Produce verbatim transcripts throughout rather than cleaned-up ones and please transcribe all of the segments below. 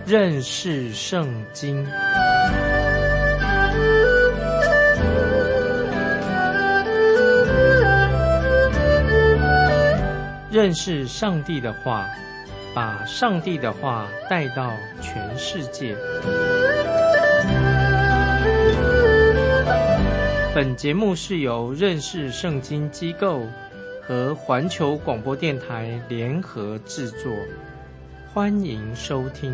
认识圣经。认识上帝的话，把上帝的话带到全世界。本节目是由认识圣经机构和环球广播电台联合制作，欢迎收听。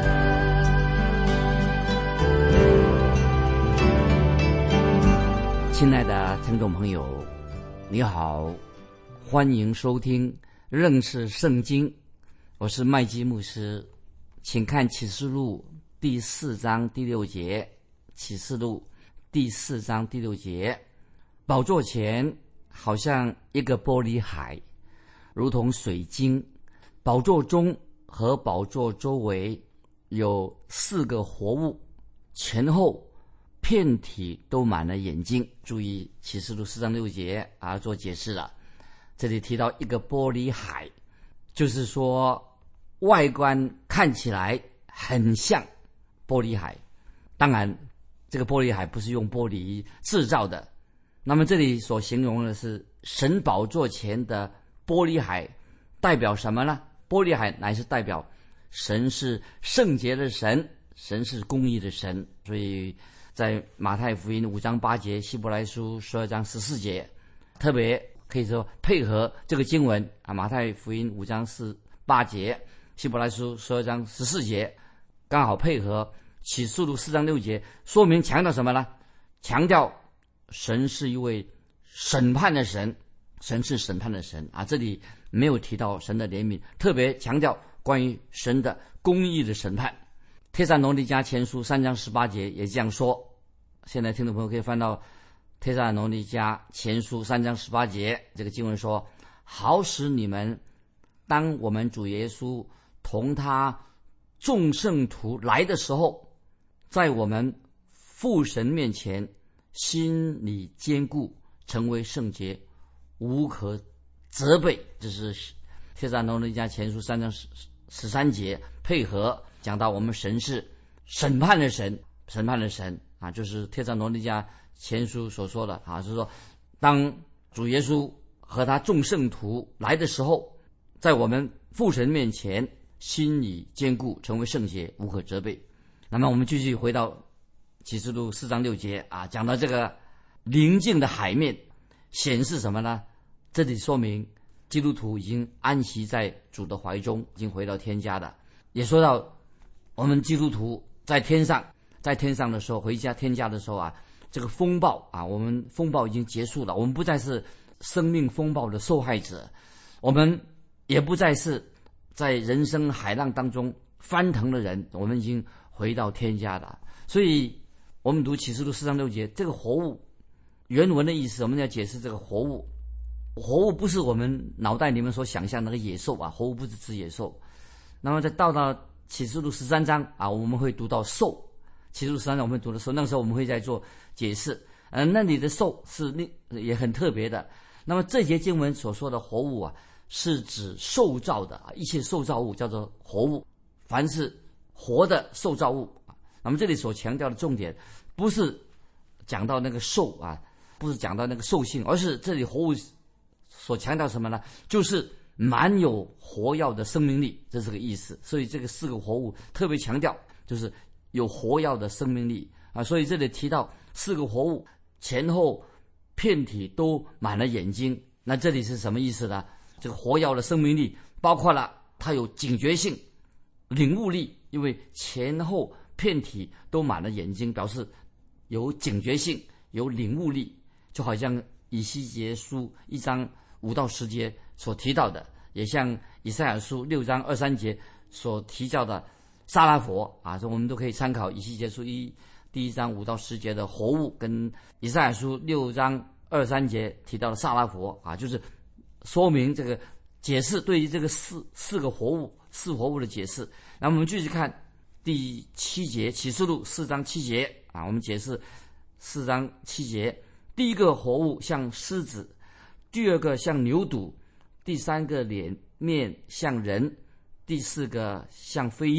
亲爱的听众朋友，你好，欢迎收听认识圣经，我是麦基牧师。请看启示录第四章第六节，启示录第四章第六节，宝座前好像一个玻璃海，如同水晶，宝座中和宝座周围有四个活物，前后遍体都满了眼睛。注意启示录四章六节啊，做解释了。这里提到一个玻璃海，就是说外观看起来很像玻璃海，当然这个玻璃海不是用玻璃制造的。那么这里所形容的是神宝座前的玻璃海，代表什么呢？玻璃海乃是代表神是圣洁的神，神是公义的神。所以在马太福音五章八节，希伯来书十二章十四节，特别可以说配合这个经文啊，马太福音五章四八节，希伯来书十二章十四节，刚好配合启示录四章六节，说明强调什么呢？强调神是一位审判的神，神是审判的神啊！这里没有提到神的怜悯，特别强调关于神的公义的审判。帖撒罗尼迦前书三章十八节也这样说。现在听众朋友可以翻到帖撒罗尼迦前书三章十八节，这个经文说：好使你们当我们主耶稣同他众圣徒来的时候，在我们父神面前心里坚固，成为圣洁，无可责备。这是帖撒罗尼迦前书三章十三节，配合讲到我们神是审判的神，审判的神啊，就是帖撒罗尼迦前书所说的啊，就是说当主耶稣和他众圣徒来的时候，在我们父神面前心里坚固，成为圣洁，无可责备。那么我们继续回到启示录四章六节啊，讲到这个宁静的海面显示什么呢？这里说明基督徒已经安息在主的怀中，已经回到天家的。也说到我们基督徒在天上，在天上的时候，回家天家的时候啊，这个风暴啊，我们风暴已经结束了，我们不再是生命风暴的受害者，我们也不再是在人生海浪当中翻腾的人，我们已经回到天家了。所以我们读启示录四章六节，这个活物原文的意思，我们要解释这个活物。活物不是我们脑袋里面所想象的那个野兽啊，活物不是指野兽。那么再到到启示录十三章啊，我们会读到兽。启示录十三章我们会读的时候，那个时候我们会再做解释。呃，那里的兽是也很特别的。那么这节经文所说的活物啊，是指受造的啊，一切受造物叫做活物，凡是活的受造物。那么这里所强调的重点，不是讲到那个兽啊，不是讲到那个兽性，而是这里活物所强调什么呢？就是满有活跃的生命力，这是个意思。所以这个四个活物特别强调，就是有活跃的生命力啊。所以这里提到四个活物前后遍体都满了眼睛，那这里是什么意思呢？这个活跃的生命力包括了它有警觉性、领悟力，因为前后遍体都满了眼睛，表示有警觉性、有领悟力，就好像以西结书一章五到十节所提到的，也像以赛亚书六章二三节所提到的撒拉佛啊，这我们都可以参考以西结书一第一章五到十节的活物，跟以赛亚书六章二三节提到的撒拉佛啊，就是说明这个解释对于这个四四个活物四活物的解释。那我们继续看第七节，启示录四章七节啊，我们解释四章七节。第一个活物像狮子，第二个像牛犊，第三个脸面像人，第四个像飞鹰。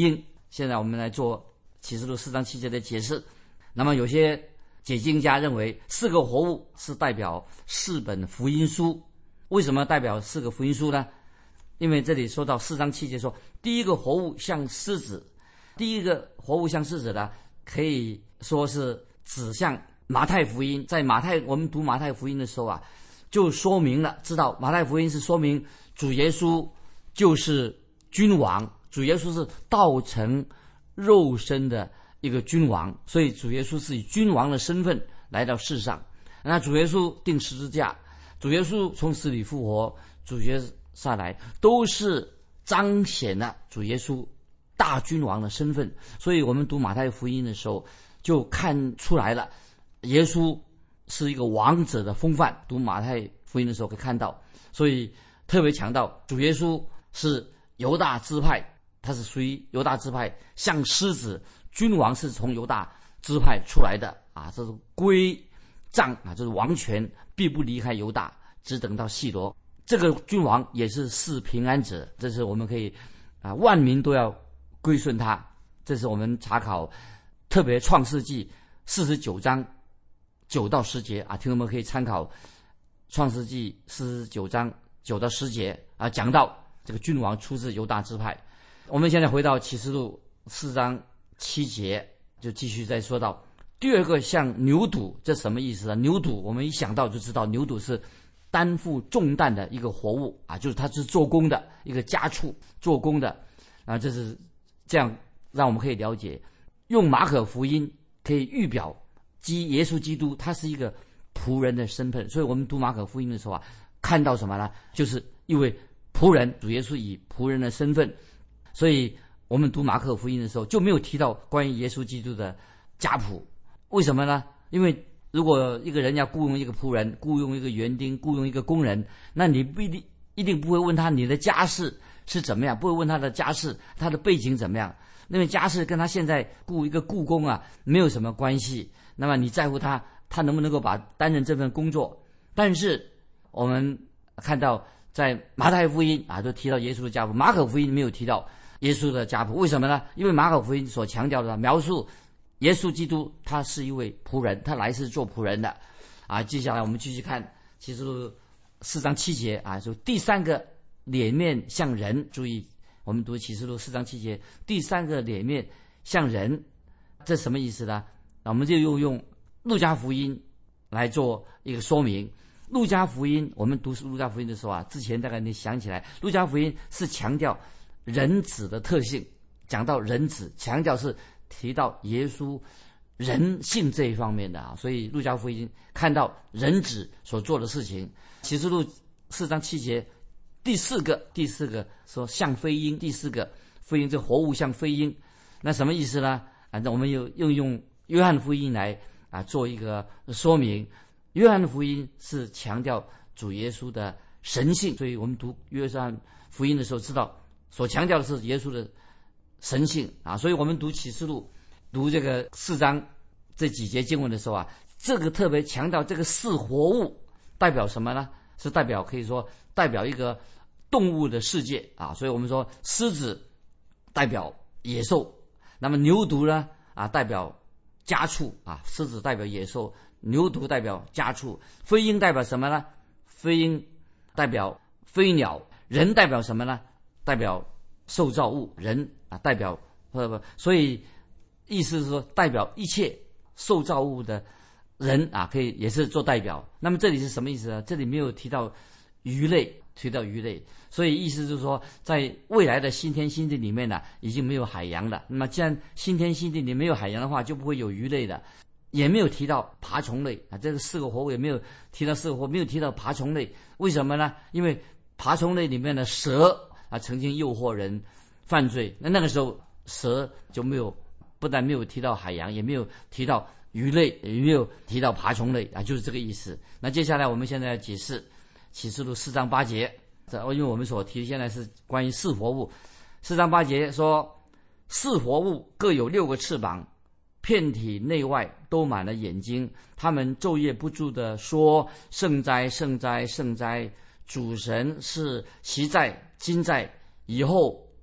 现在我们来做启示录四章七节的解释。那么有些解经家认为四个活物是代表四本福音书。为什么代表四个福音书呢？因为这里说到四章七节说，第一个活物像狮子。第一个活物像狮子呢，可以说是指向马太福音。在马太，我们读马太福音的时候啊，就说明了，知道马太福音是说明主耶稣就是君王，主耶稣是道成肉身的一个君王，所以主耶稣是以君王的身份来到世上。那主耶稣钉十字架，主耶稣从死里复活，主耶稣下来，都是彰显了主耶稣大君王的身份。所以我们读马太福音的时候就看出来了，耶稣是一个王者的风范。读马太福音的时候可以看到，所以特别强调主耶稣是犹大支派，他是属于犹大支派，像狮子，君王是从犹大支派出来的啊，这是归葬啊，就是王权必不离开犹大，只等到细罗。这个君王也是赐平安者，这是我们可以啊，万民都要归顺他。这是我们查考特别创世纪四十九章九到十节啊，听众们可以参考创世纪四十九章九到十节啊，讲到这个君王出自犹大支派。我们现在回到启示录四章七节，就继续再说到第二个像牛犊，这什么意思呢？牛犊我们一想到就知道，牛犊是担负重担的一个活物啊，就是它是做工的一个家畜，做工的啊，这是这样让我们可以了解，用马可福音可以预表基耶稣基督，他是一个仆人的身份。所以我们读马可福音的时候啊，看到什么呢？就是一位仆人，主耶稣以仆人的身份。所以我们读马可福音的时候就没有提到关于耶稣基督的家谱。为什么呢？因为如果一个人要雇佣一个仆人，雇佣一个园丁，雇佣一个工人，那你不一定一定不会问他你的家世是怎么样，不会问他的家世，他的背景怎么样，因为家世跟他现在雇一个雇工啊没有什么关系。那么你在乎他他能不能够把担任这份工作。但是我们看到在马太福音啊都提到耶稣的家谱，马可福音没有提到耶稣的家谱。为什么呢？因为马可福音所强调的描述耶稣基督他是一位仆人，他来是做仆人的啊。接下来我们继续看启示录四章七节啊，说第三个脸面像人。注意我们读启示录四章七节，第三个脸面像人，这什么意思呢？我们就又用路加福音来做一个说明。路加福音我们读路加福音的时候啊，之前大概你想起来，路加福音是强调人子的特性，讲到人子，强调是提到耶稣人性这一方面的啊，所以路加福音看到人子所做的事情。启示录四章七节，第四个第四个说像飞鹰，第四个飞鹰，这活物像飞鹰，那什么意思呢？啊，那我们又又用约翰福音来啊做一个说明。约翰福音是强调主耶稣的神性，所以我们读约翰福音的时候知道所强调的是耶稣的神性啊。所以我们读启示录读这个四章这几节经文的时候啊，这个特别强调这个四活物代表什么呢？是代表可以说代表一个动物的世界啊。所以我们说狮子代表野兽，那么牛犊呢啊代表家畜啊，狮子代表野兽，牛犊代表家畜，飞鹰代表什么呢？飞鹰代表飞鸟，人代表什么呢？代表受造物，人啊代表呃，所以意思是说代表一切受造物的人啊，可以也是做代表。那么这里是什么意思呢？这里没有提到鱼类，提到鱼类，所以意思就是说在未来的新天新地里面呢、啊，已经没有海洋了。那么既然新天新地里没有海洋的话，就不会有鱼类的，也没有提到爬虫类啊。这个四个活物也没有提到四个活，没有提到爬虫类。为什么呢？因为爬虫类里面的蛇啊，曾经诱惑人犯罪，那那个时候蛇就没有，不但没有提到海洋，也没有提到鱼类，也没有提到爬虫类啊，就是这个意思。那接下来我们现在要解释启示录四章八节，这因为我们所提现在是关于四活物。四章八节说，四活物各有六个翅膀，遍体内外都满了眼睛，他们昼夜不住地说：圣哉，圣哉，圣哉！主神是昔在、今在、以后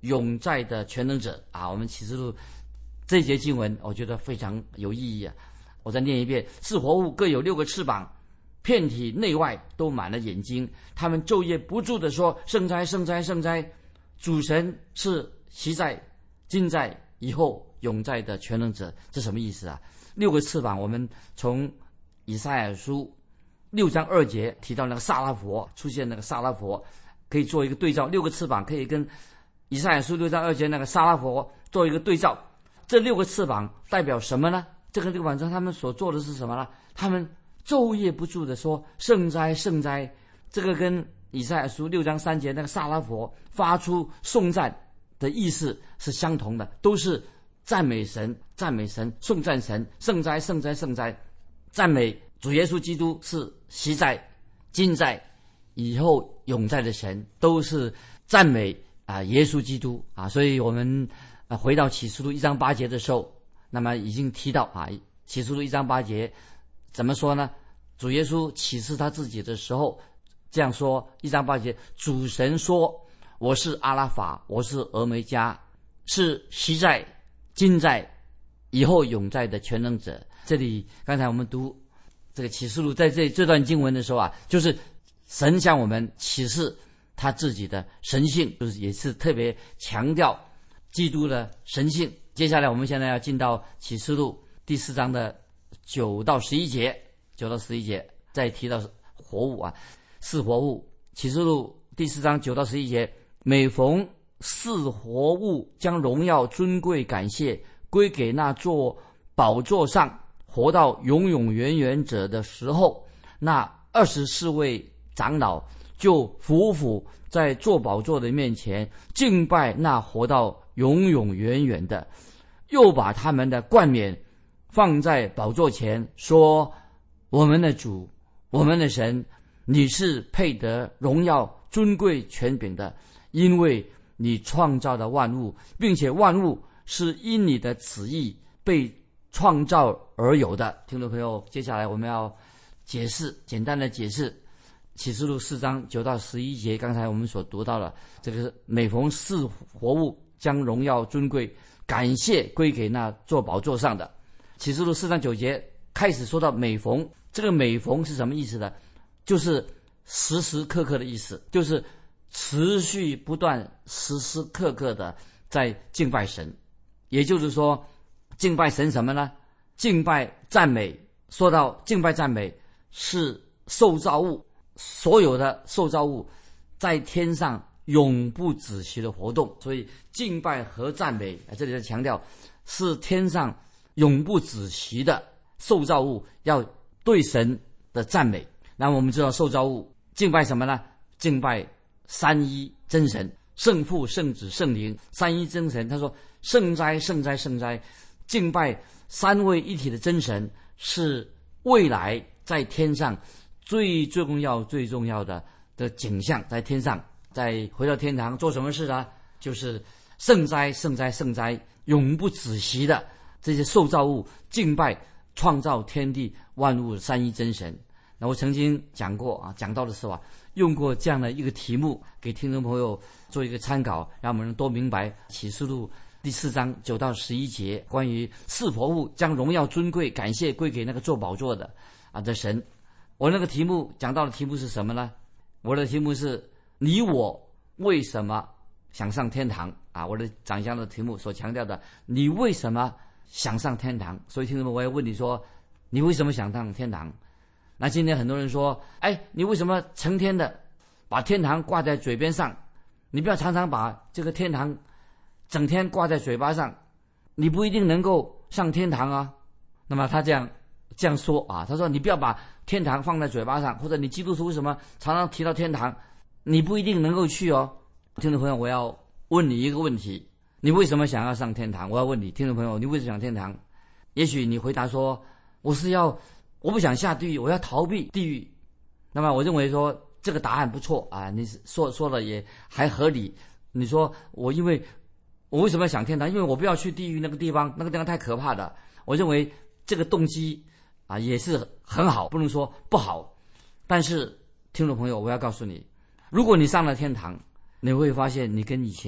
永在的全能者啊。我们启示录这节经文我觉得非常有意义啊，我再念一遍：四活物各有六个翅膀，遍体内外都满了眼睛，他们昼夜不住地说：圣哉，圣哉，圣哉！主神是昔在、今在、以后永在的全能者。这什么意思啊？六个翅膀，我们从以赛亚书六章二节提到那个萨拉佛，出现那个萨拉佛，可以做一个对照。六个翅膀可以跟以赛亚书六章二节那个萨拉佛做一个对照。这六个翅膀代表什么呢？这个六个晚上他们所做的是什么呢？他们昼夜不住的说：圣哉，圣哉！这个跟以赛亚书六章三节那个萨拉佛发出颂赞的意思是相同的，都是赞美神，赞美神，颂赞神，圣哉，圣哉，圣哉！赞美主耶稣基督是昔在、今在、以后永在的神，都是赞美啊、呃、耶稣基督啊。所以我们啊回到启示录一章八节的时候，那么已经提到啊，启示录一章八节怎么说呢？主耶稣启示他自己的时候这样说：一章八节，主神说：我是阿拉法，我是俄梅加，是昔在、今在、以后永在的全能者。这里刚才我们读这个启示录在这这段经文的时候啊，就是神向我们启示他自己的神性，就是也是特别强调基督的神性。接下来我们现在要进到启示录第四章的九到十一节，九到十一节再提到活物啊，四活物。启示录第四章九到十一节，每逢四活物将荣耀、尊贵、感谢归给那座宝座上活到永永远远者的时候，那二十四位长老就匍匐在坐宝座的面前，敬拜那活到永永远远的，又把他们的冠冕放在宝座前，说：我们的主，我们的神，你是配得荣耀、尊贵、权柄的，因为你创造的万物，并且万物是因你的旨意被创造而有的。听众朋友，接下来我们要解释，简单的解释启示录四章九到十一节，刚才我们所读到了这个每逢四活物将荣耀、尊贵、感谢归给那坐宝座上的。启示录四章九节开始说到每逢，这个每逢是什么意思呢？就是时时刻刻的意思，就是持续不断、时时刻刻的在敬拜神。也就是说，敬拜神什么呢？敬拜赞美。说到敬拜赞美，是受造物，所有的受造物在天上永不止息的活动。所以敬拜和赞美，这里在强调是天上永不止息的受造物要对神的赞美。那我们知道受造物敬拜什么呢？敬拜三一真神，圣父、圣子、圣灵，三一真神。他说：圣哉，圣哉，圣哉！敬拜三位一体的真神，是未来在天上最重要、最重要的的景象。在天上，再回到天堂做什么事呢？就是圣哉，圣哉，圣哉！永不止息的这些受造物敬拜创造天地万物的三一真神。那我曾经讲过啊，讲到的时候啊，用过这样的一个题目给听众朋友做一个参考，让我们多明白启示录第四章九到十一节关于四活物将荣耀、尊贵、感谢归给那个坐宝座的啊的神。我那个题目讲到的题目是什么呢？我的题目是你我为什么想上天堂啊？我的讲项的题目所强调的，你为什么想上天堂？所以听众们，我要问你说，你为什么想上天堂？那今天很多人说，哎，你为什么成天的把天堂挂在嘴边上？你不要常常把这个天堂整天挂在嘴巴上，你不一定能够上天堂啊。那么他这样这样说啊，他说你不要把天堂放在嘴巴上，或者你基督徒为什么常常提到天堂，你不一定能够去哦。听众朋友，我要问你一个问题，你为什么想要上天堂？我要问你，听众朋友，你为什么想天堂？也许你回答说，我是要我不想下地狱，我要逃避地狱。那么我认为说这个答案不错啊，你说说的也还合理。你说我因为我为什么要想天堂？因为我不要去地狱那个地方，那个地方太可怕了。我认为这个动机啊也是很好，不能说不好。但是听众朋友，我要告诉你，如果你上了天堂，你会发现你跟以前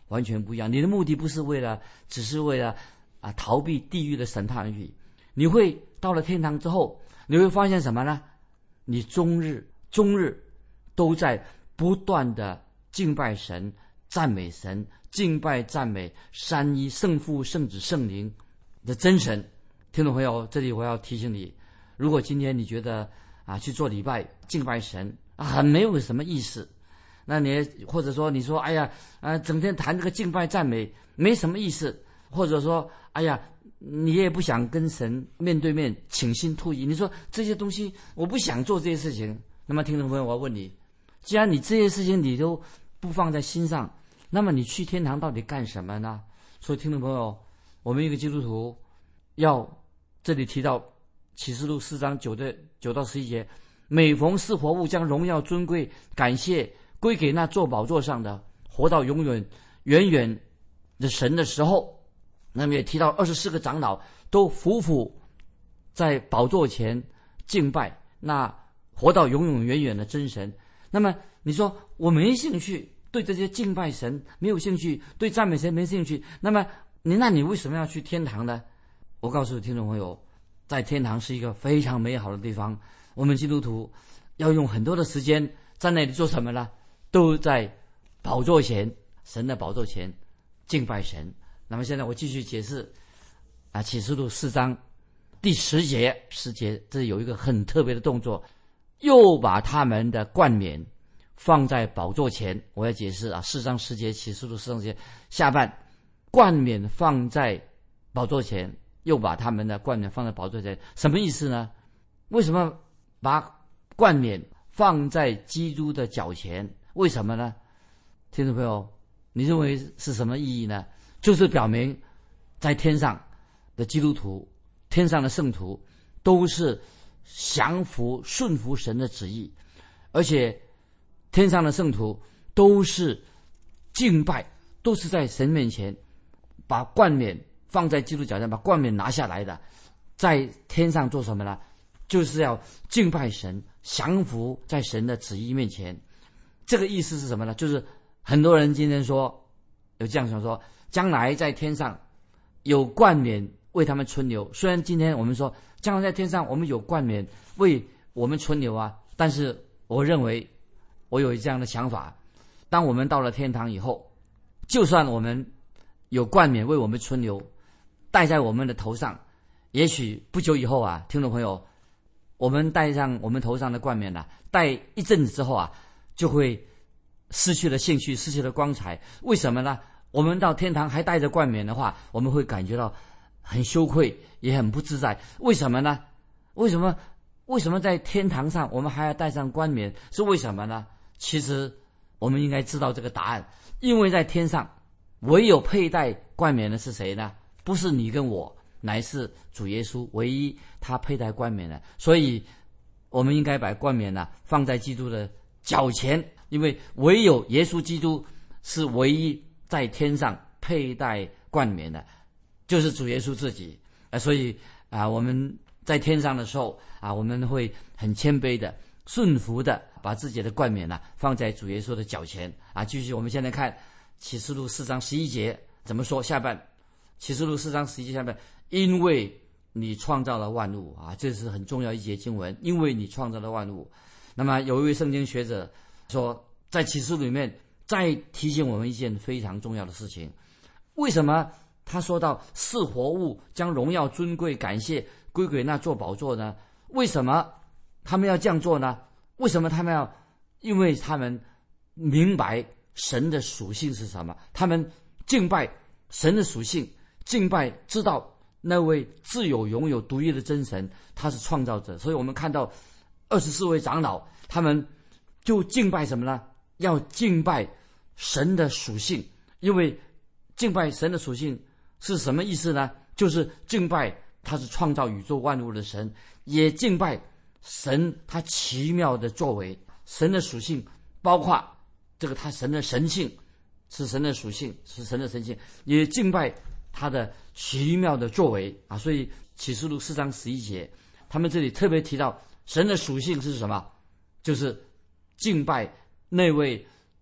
完全不一样。你的目的不是为了，只是为了啊逃避地狱的审判而已。你会到了天堂之后，你会发现什么呢？你终日终日都在不断的敬拜神、赞美神、敬拜赞美三一圣父、圣子、圣灵的真神。听众朋友，这里我要提醒你，如果今天你觉得啊去做礼拜敬拜神啊很没有什么意思，那你或者说你说哎呀啊整天谈这个敬拜赞美没什么意思，或者说哎呀你也不想跟神面对面倾心吐意，你说这些东西我不想做这些事情，那么听众朋友，我要问你，既然你这些事情你都不放在心上，那么你去天堂到底干什么呢？所以听众朋友，我们一个基督徒要这里提到启示录四章九的九到十一节，每逢是活物将荣耀尊贵感谢归给那坐宝座上的活到永远远远的神的时候，那么也提到二十四个长老都匍匐在宝座前敬拜那活到永永远远的真神。那么你说我没兴趣，对这些敬拜神没有兴趣，对赞美神没兴趣，那么你那你为什么要去天堂呢？我告诉听众朋友，在天堂是一个非常美好的地方，我们基督徒要用很多的时间在那里做什么呢？都在宝座前，神的宝座前敬拜神。那么现在我继续解释啊，启示录四章第十节，十节这有一个很特别的动作，又把他们的冠冕放在宝座前。我要解释啊，四章十节，启示录四章十节下半，冠冕放在宝座前，又把他们的冠冕放在宝座前，什么意思呢？为什么把冠冕放在基督的脚前？为什么呢？听众朋友，你认为是什么意义呢？就是表明在天上的基督徒，天上的圣徒都是降服顺服神的旨意，而且天上的圣徒都是敬拜，都是在神面前把冠冕放在基督脚上，把冠冕拿下来的，在天上做什么呢？就是要敬拜神，降服在神的旨意面前。这个意思是什么呢？就是很多人今天说有这样想说，将来在天上有冠冕为他们存留。虽然今天我们说将来在天上我们有冠冕为我们存留啊，但是我认为我有这样的想法，当我们到了天堂以后，就算我们有冠冕为我们存留戴在我们的头上，也许不久以后啊，听众朋友，我们戴上我们头上的冠冕啊，戴一阵子之后啊，就会失去了兴趣，失去了光彩。为什么呢？我们到天堂还戴着冠冕的话，我们会感觉到很羞愧，也很不自在。为什么呢？为什么为什么在天堂上我们还要戴上冠冕？是为什么呢？其实我们应该知道这个答案，因为在天上唯有佩戴冠冕的是谁呢？不是你跟我，乃是主耶稣，唯一他佩戴冠冕的。所以我们应该把冠冕呢、啊、放在基督的脚前，因为唯有耶稣基督是唯一在天上佩戴冠冕的，就是主耶稣自己啊。所以啊，我们在天上的时候啊，我们会很谦卑的、顺服的，把自己的冠冕呢、啊、放在主耶稣的脚前啊。继续，我们现在看启示录四章十一节怎么说？下半，启示录四章十一节下半，因为你创造了万物啊，这是很重要一节经文。因为你创造了万物，那么有一位圣经学者说，在启示录里面再提醒我们一件非常重要的事情。为什么他说到是活物将荣耀尊贵感谢归给那座宝座呢？为什么他们要这样做呢？为什么他们要？因为他们明白神的属性是什么，他们敬拜神的属性，敬拜知道那位自有永有独一的真神，他是创造者。所以我们看到二十四位长老，他们就敬拜什么呢？要敬拜神的属性。因为敬拜神的属性是什么意思呢？就是敬拜他是创造宇宙万物的神，也敬拜神他奇妙的作为。神的属性包括这个他神的神性，是神的属性，是神的神性，也敬拜他的奇妙的作为啊。所以启示录四章十一节，他们这里特别提到神的属性是什么？就是敬拜那位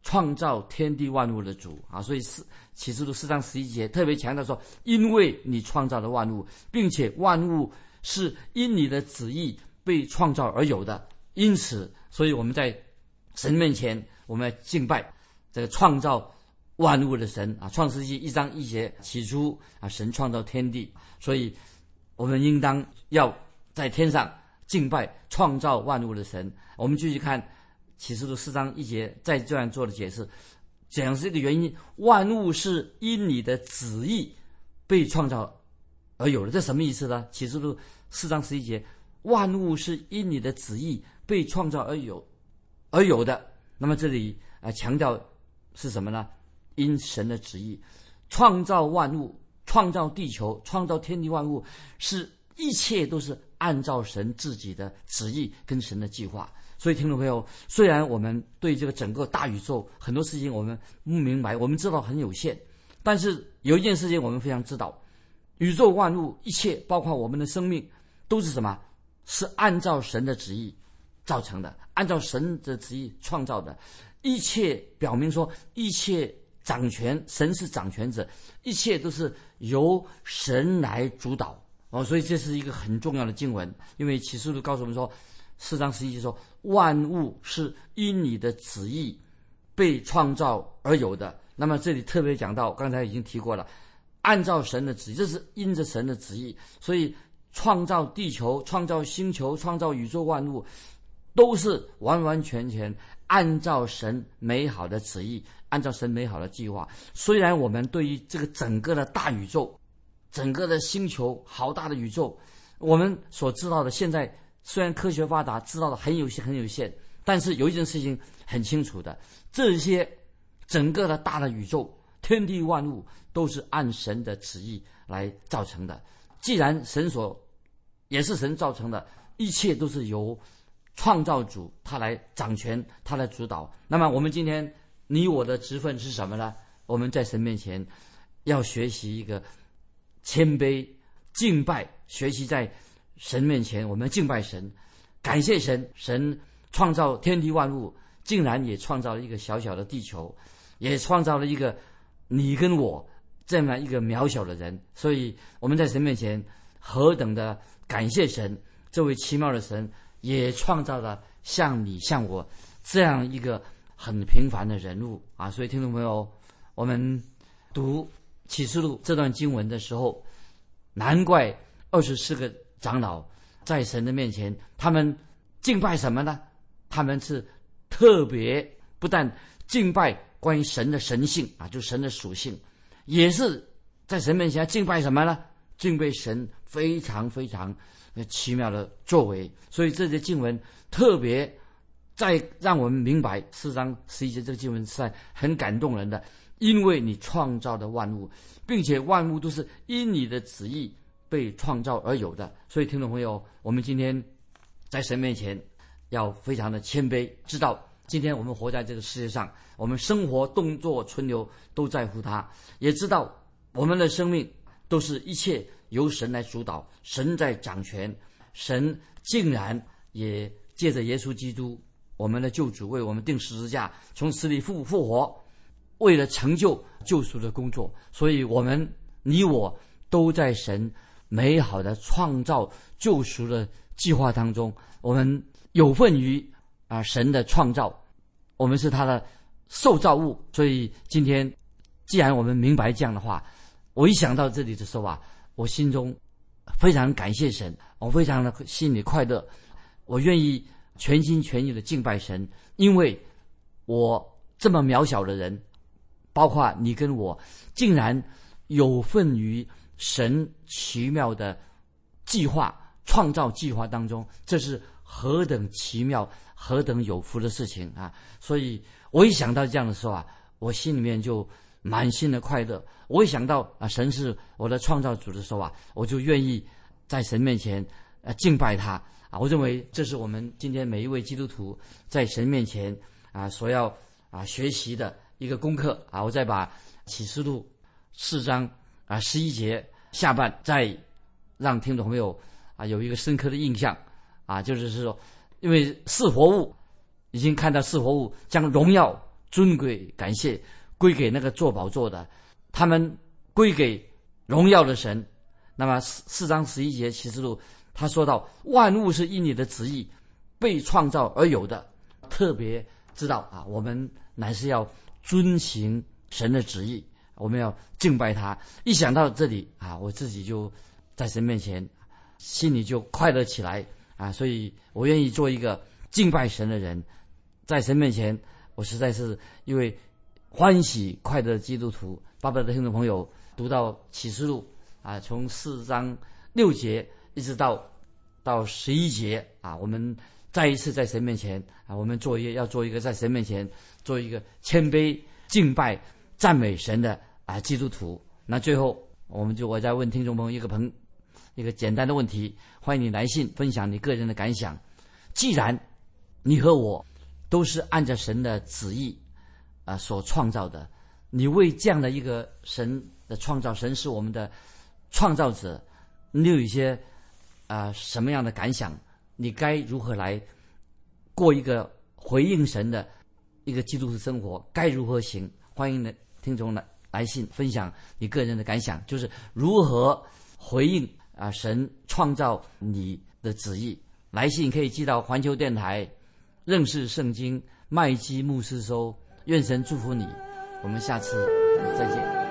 创造天地万物的主啊。所以四启示录四章十一节特别强调说，因为你创造了万物，并且万物是因你的旨意被创造而有的，因此所以我们在神面前我们要敬拜这个创造万物的神啊。创世纪一章一节，起初啊神创造天地，所以我们应当要在天上敬拜创造万物的神。我们继续看启示录四章一节，再这样做的解释，讲是一个原因，万物是因你的旨意被创造而有的。这什么意思呢？启示录四章十一节，万物是因你的旨意被创造而有而有的。那么这里啊、呃、强调是什么呢？因神的旨意创造万物，创造地球，创造天地万物，是一切都是按照神自己的旨意跟神的计划。所以听众朋友，虽然我们对这个整个大宇宙很多事情我们不明白，我们知道很有限，但是有一件事情我们非常知道，宇宙万物一切包括我们的生命都是什么？是按照神的旨意造成的，按照神的旨意创造的。一切表明说，一切掌权，神是掌权者，一切都是由神来主导哦。所以这是一个很重要的经文，因为启示录告诉我们说，四章十一节说，万物是因你的旨意被创造而有的。那么这里特别讲到，刚才已经提过了，按照神的旨意，这是因着神的旨意，所以创造地球，创造星球，创造宇宙万物，都是完完全全按照神美好的旨意，按照神美好的计划。虽然我们对于这个整个的大宇宙，整个的星球，好大的宇宙，我们所知道的，现在虽然科学发达，知道的很有限很有限，但是有一件事情很清楚的，这些整个的大的宇宙，天地万物都是按神的旨意来造成的。既然神所也是神造成的，一切都是由创造主他来掌权，他来主导。那么我们今天你我的职分是什么呢？我们在神面前要学习一个谦卑敬拜，学习在神面前我们敬拜神，感谢神，神创造天地万物，竟然也创造了一个小小的地球，也创造了一个你跟我这么一个渺小的人。所以我们在神面前何等的感谢神，这位奇妙的神也创造了像你像我这样一个很平凡的人物啊！所以听众朋友，我们读启示录这段经文的时候，难怪二十四个长老在神的面前，他们敬拜什么呢？他们是特别不但敬拜关于神的神性啊，就神的属性，也是在神面前敬拜什么呢？敬拜神非常非常奇妙的作为。所以这些经文特别再让我们明白，四章十一节这个经文是很感动人的，因为你创造的万物，并且万物都是因你的旨意被创造而有的。所以听众朋友，我们今天在神面前要非常的谦卑，知道今天我们活在这个世界上，我们生活动作存留都在乎他，也知道我们的生命都是一切由神来主导，神在掌权，神竟然也借着耶稣基督我们的救主为我们钉十字架，从死里复复活，为了成就救赎的工作。所以我们你我都在神美好的创造救赎的计划当中，我们有份于啊神的创造，我们是他的受造物。所以今天既然我们明白这样的话，我一想到这里的时候啊，我心中非常感谢神，我非常的心里快乐，我愿意全心全意的敬拜神，因为我这么渺小的人，包括你跟我，竟然有份于神奇妙的计划创造计划当中，这是何等奇妙何等有福的事情啊！所以我一想到这样的时候啊，我心里面就满心的快乐。我一想到啊神是我的创造主的时候啊，我就愿意在神面前呃敬拜他啊！我认为这是我们今天每一位基督徒在神面前啊所要啊学习的一个功课啊！我再把启示录四章啊十一节下半再让听众朋友啊有一个深刻的印象啊，就是说，因为四活物已经看到四活物将荣耀尊贵感谢归给那个做宝座的，他们归给荣耀的神。那么四章十一节启示录他说到，万物是因你的旨意被创造而有的，特别知道啊，我们乃是要遵行神的旨意，我们要敬拜他。一想到这里啊，我自己就在神面前心里就快乐起来啊，所以我愿意做一个敬拜神的人，在神面前我实在是因为欢喜快乐的基督徒。巴不得的听众朋友读到启示录啊，从四章六节一直到到十一节啊，我们再一次在神面前啊，我们做一个要做一个在神面前做一个谦卑敬拜赞美神的啊基督徒。那最后我们就我再问听众朋友一个朋一个简单的问题，欢迎你来信分享你个人的感想。既然你和我都是按照神的旨意啊所创造的，你为这样的一个神的创造，神是我们的创造者，你有一些啊、呃、什么样的感想？你该如何来过一个回应神的一个基督徒生活？该如何行？欢迎的听众来来信分享你个人的感想，就是如何回应啊、呃、神创造你的旨意。来信可以寄到环球电台认识圣经麦基牧师收。愿神祝福你，我们下次再见。